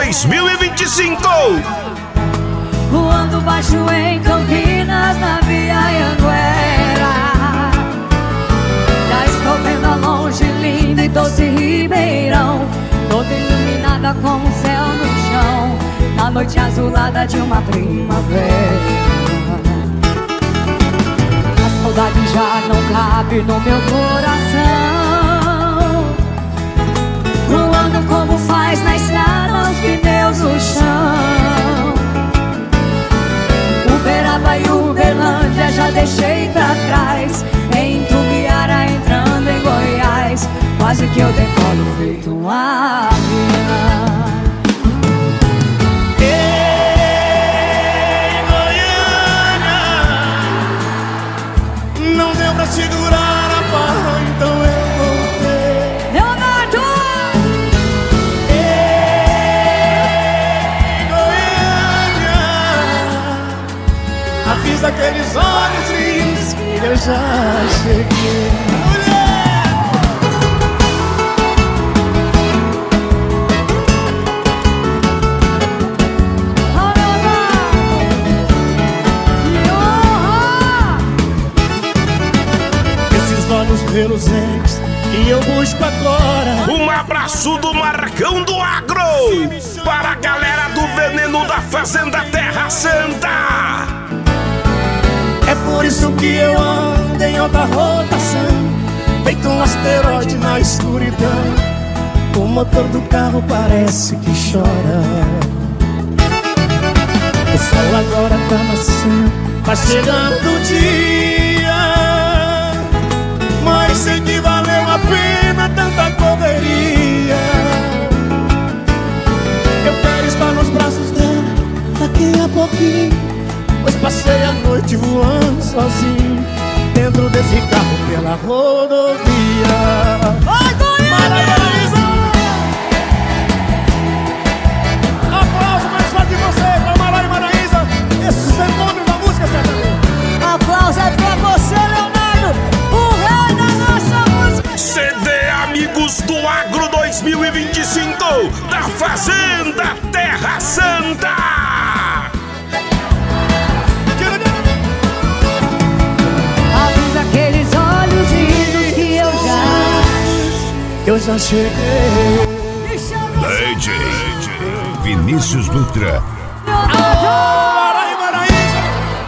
2025. Voando baixo em Campinas, na Via Anhanguera. Já estou vendo a longe, linda e doce Ribeirão, toda iluminada com o céu no chão, na noite azulada de uma primavera. A saudade já não cabe no meu coração, voando como faz na estrada os pneus no chão. Uberaba e Uberlândia já deixei pra trás, em Tubiara entrando em Goiás, quase que eu decolo feito um avião. Ei, Goiânia, não deu pra segurar a barra, então eu voltei. Leonardo! Ei, Goiânia, avisa aqueles olhos lindos que eu já cheguei. Olhos reluzentes que eu busco agora. Um abraço do Marcão do Agro para a galera do Veneno da Fazenda Terra Santa. É por isso que eu ando em alta rotação, feito um asteroide na escuridão. O motor do carro parece que chora. O sol agora tá nascendo, tá chegando o dia, mas sei que valeu a pena tanta correria. Eu quero estar nos braços dela daqui a pouquinho, pois passei a noite voando sozinho dentro desse carro pela rodovia. Vai, Goiânia! Aplausos mais forte de vocês para Maraí e Maraísa, esses demônios da música sertaneja. Aplausos é pra você, Leonardo, o rei da nossa música. CD Amigos do Agro 2025 da Fazenda Terra Santa. Avisa aqueles olhos lindos que eu já cheguei. DJ Vinícius Dutra. Leonardo!